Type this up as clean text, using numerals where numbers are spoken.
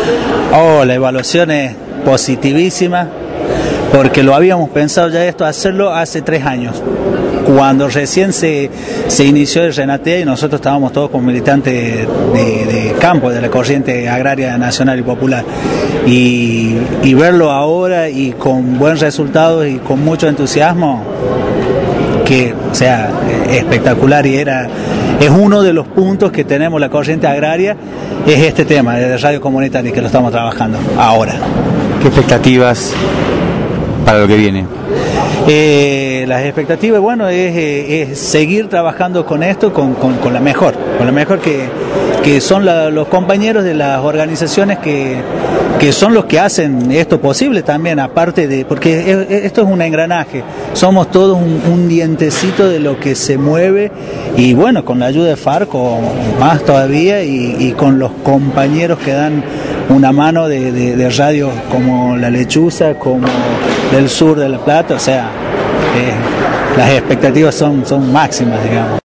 Oh, la evaluación es positivísima, porque lo habíamos pensado ya esto hacerlo hace 3 años, cuando recién se inició el Renatea y nosotros estábamos todos como militantes de campo, de la corriente agraria nacional y popular, y verlo ahora y con buen resultado y con mucho entusiasmo, que, o sea, espectacular, y es uno de los puntos que tenemos la corriente agraria, es este tema de radio comunitaria, que lo estamos trabajando ahora. ¿Qué expectativas para lo que viene? Las expectativas, bueno, es seguir trabajando con esto, con la mejor que son los compañeros de las organizaciones que son los que hacen esto posible también, aparte de, porque esto es un engranaje, somos todos un dientecito de lo que se mueve, y bueno, con la ayuda de FARC o más todavía, y con los compañeros que dan una mano de radios como La Lechuza, como del sur de La Plata, o sea, las expectativas son máximas, digamos.